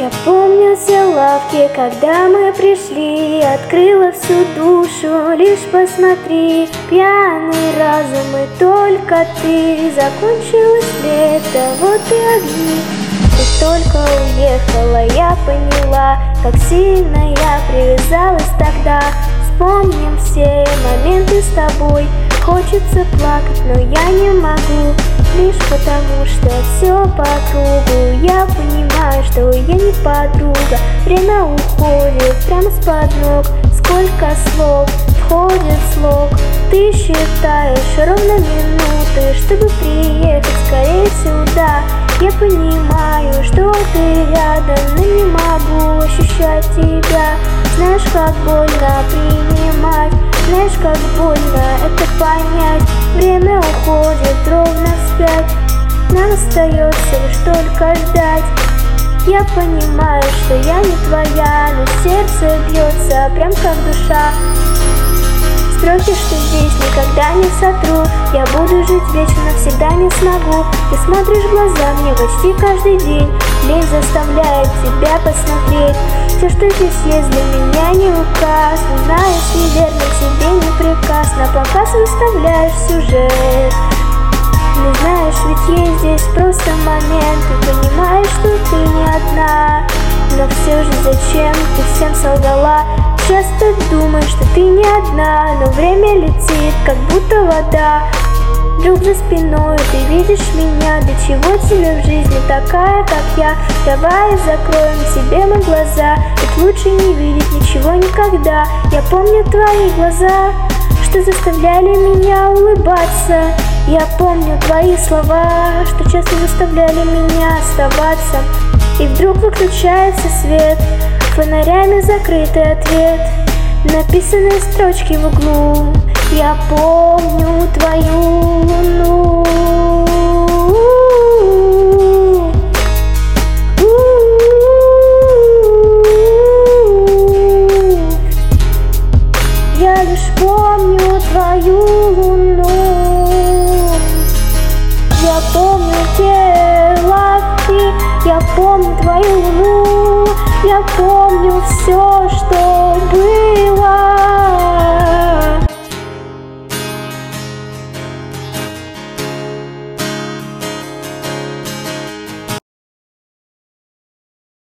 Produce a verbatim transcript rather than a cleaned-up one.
Я помню все лавки, когда мы пришли, открыла всю душу, лишь посмотри. Пьяный разум и только ты, закончилось лето, вот и огни. Ты только уехала, я поняла, как сильно я привязалась тогда. Вспомним все моменты с тобой, хочется плакать, но я не могу. Лишь потому, что все по кругу. Я понимаю, что я не подруга. Время уходит прямо с-под ног. Сколько слов входит в слог. Ты считаешь ровно минуты, чтобы приехать скорее сюда. Я понимаю, что ты рядом, но не могу ощущать тебя. Знаешь, как больно принимать, знаешь, как больно это понять. Время уходит ровно вспять, нам остается лишь только ждать. Я понимаю, что я не твоя, но сердце бьется прям как душа. Строки, что здесь никогда не сотру. Я буду жить вечно, навсегда не смогу. Ты смотришь в глаза мне почти каждый день. Лень заставляет тебя посмотреть. Все, что здесь есть, для меня не указ. Но знаешь, неверно тебе не приказ. На показ выставляешь сюжет. Не знаешь, ведь есть здесь просто момент. Ты понимаешь, что ты не одна. Но все же зачем ты всем солгала? Часто думаешь, что ты не одна, но время летит, как будто вода. Вдруг за спиной ты видишь меня. Для чего тебе в жизни такая, как я? Давай закроем себе мы глаза, ведь лучше не видеть ничего никогда. Я помню твои глаза, что заставляли меня улыбаться. Я помню твои слова, что часто заставляли меня оставаться. И вдруг выключается свет, фонарями закрытый ответ, написанные строчки в углу. Я помню твою луну. Я лишь помню твою луну. Я помню те лавки, я помню твою луну. Я помню все, что